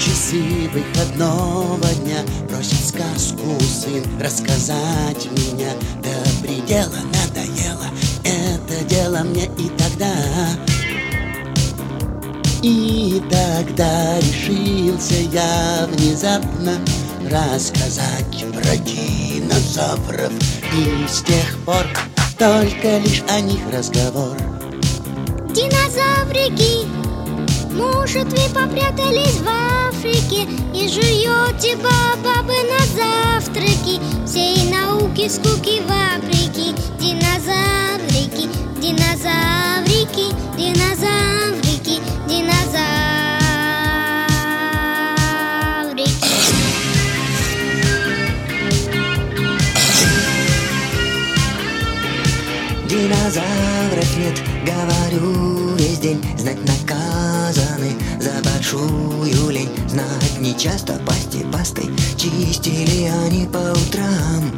часы выходного дня просит сказку сын рассказать меня. До предела надоело это дело мне и тогда решился я внезапно рассказать про динозавров. И с тех пор только лишь о них разговор. Динозаврики, может, вы попрятались в Африке и жуете бабы на завтраки, всей науки скуки вопреки. Динозаврики, динозаврики, динозаврики, динозаврики. Динозавров нет, говорю весь день. Знать наказаны за большую лень. Знать нечасто пасти пастой чистили они по утрам.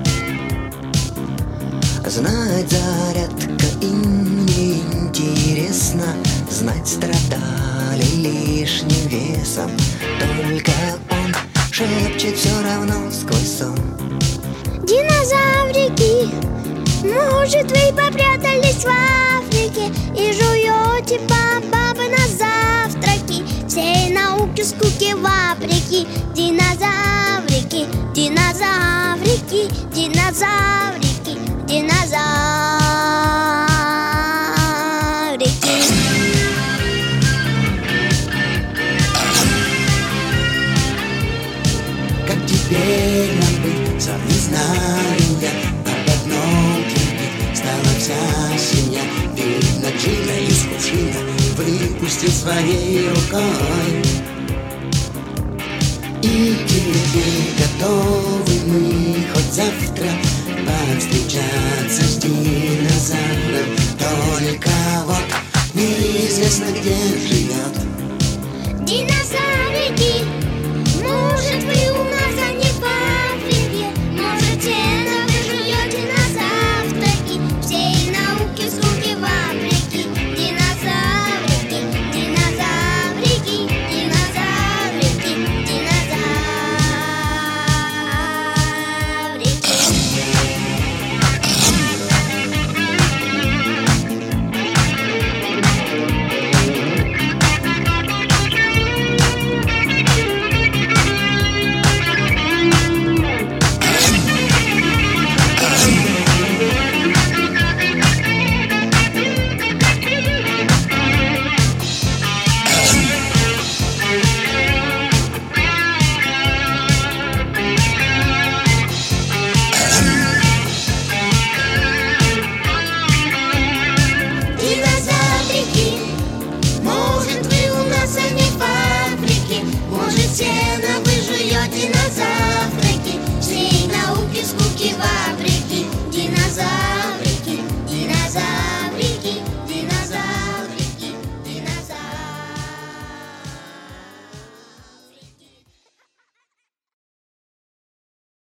Знать зарядка им не интересно. Знать страдали лишним весом. Только он шепчет все равно сквозь сон. Динозаврики, может, вы попрятались в Африке и жуете бабы на завтраки, всей науки скуки вопреки. Динозаврики, динозаврики, динозаврики, динозаврики. Как теперь нам быть, сам не знаю я. Об одном кипит стала вся семья. Видно, Джина из кувшина выпустил своей рукой. И теперь готовы мы хоть завтра повстречаться с динозавром. Только вот неизвестно, где живет Динозаврики,